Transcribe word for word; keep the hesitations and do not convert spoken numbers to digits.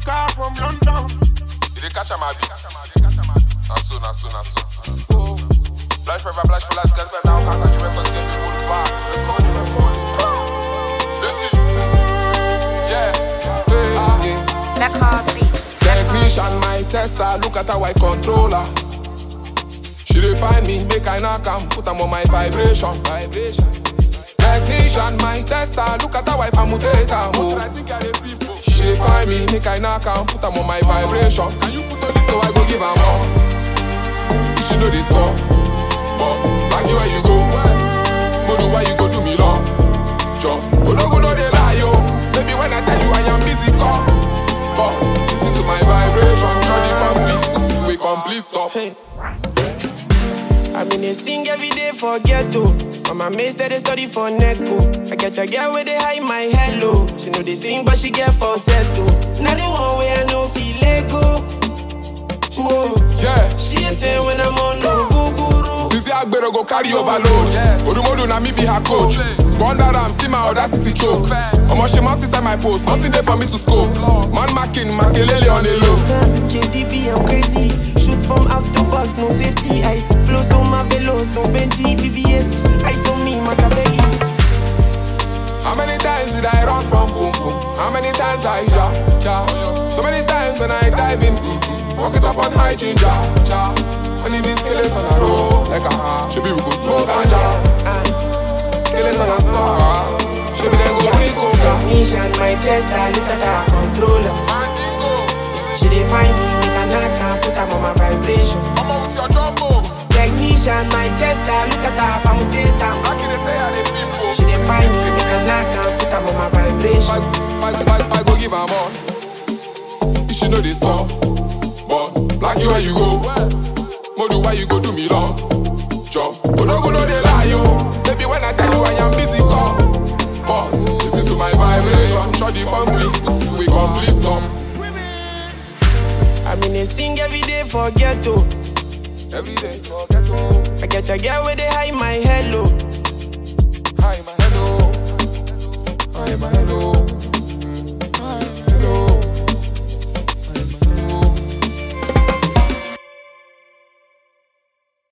car from London. Did they catch a my beat? Naso, naso, naso. Oh. Flash forever, flash for life, get better now, cause I do records, get me hold back. Recording, recording. Let's see. Yeah. Hey, ah. Black Heartbeat. Technician, my tester, look at how I controller. She dey find me, make I knock am, put am on my vibration. Vibration. Technician, my tester, look at how I permutate am. Oh. She dey find me, make I knock am, put am on my vibration. Can you put on this so I go give am more? She know this stuff, but back you where you go. Modu why you go do me long? Job, Odogo no dey lie yo. Maybe when I tell you I am busy, call. But listen to my vibration, turn it back, we put it to a complete stop. Hey. I'm in a sing every day for ghetto. Mama mates that they study for Neko. I get a girl where they hide my hello. She know they sing but she get falsetto. Now the one way I know feel Lego. Whoa. Yeah. She ain't tell when I'm on no guru. Sisi Agbero go carry overload. Yes. Odumodu na me be her coach. Squander am, see my audacity choke. Omo she mount inside my post, nothing there for me to scope. Man marking, Makelele on a low. K D B, I'm crazy. Shoot from out the box, no safety. I flow so my velos, no Benji, V V S. I saw me, Macabegi. How many times did I run from boom boom? How many times I ja ja? So many times when I dive in, mm-hmm. Walk it up on high ginger ja. And if these killers on a roll, like a ha, she be we go smoke and ja. Killers on a star, she be then go bring coca. Technician, my tester, look at her controller. She dey find me, make a knock and put her on my vibration. Come on with your jumbo. Technician, my tester, look at her permutator. Like they say I dey people. She dey find me, make a knock and put her on my vibration. I, I, I, I go give her more. She know this stuff, but like you where you go. Modu why you go do me long? Job, Odogo no dey lie yo. Baby when I tell you I am busy, call. But listen to my vibration, shut the bomb we we complete stop. I'm in a sing every day for ghetto. Every day for ghetto. I get a girl where they hide my hello. Hi my hello. Hi my hello.